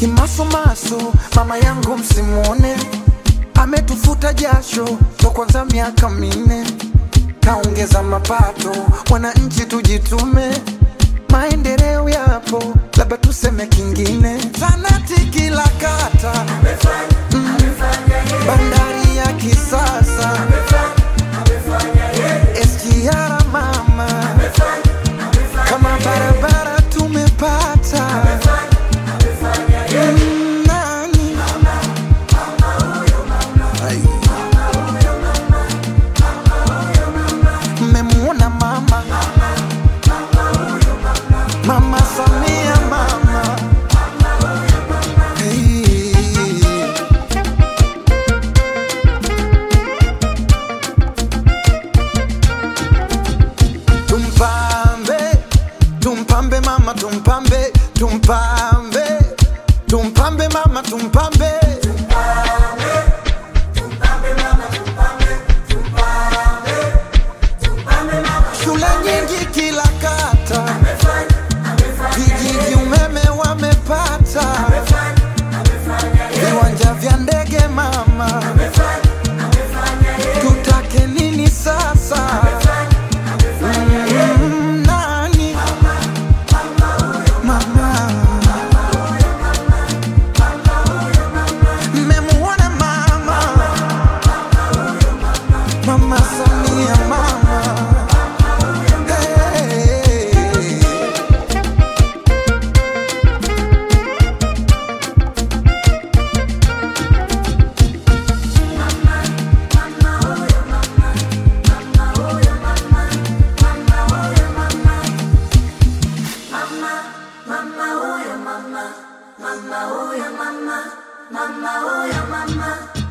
Kimasomaso mama yangu msimuone, ametufuta jasho to kwanza miaka 4, kaongeza mapato, wananchi tujitume, maendeleo yapo, labda tuseme kingine. Zanati kila kata, bandari ya kisasa, SGR mama, kama barabara tumepata. Nani? Mmemuona mama, Mama Samia mama. Hey. Tumpambe, tumpambe mama, tumpambe, tumpambe, tumpambe mama, tumpambe. Shule nyingi kila kata, vijiji umeme wamepata, viwanja vya ndege mama, tutake nini sasa? Nani? Mama. Mmemuona mama, Mama Samia mama. Hey. Mama, oh yeah, mama.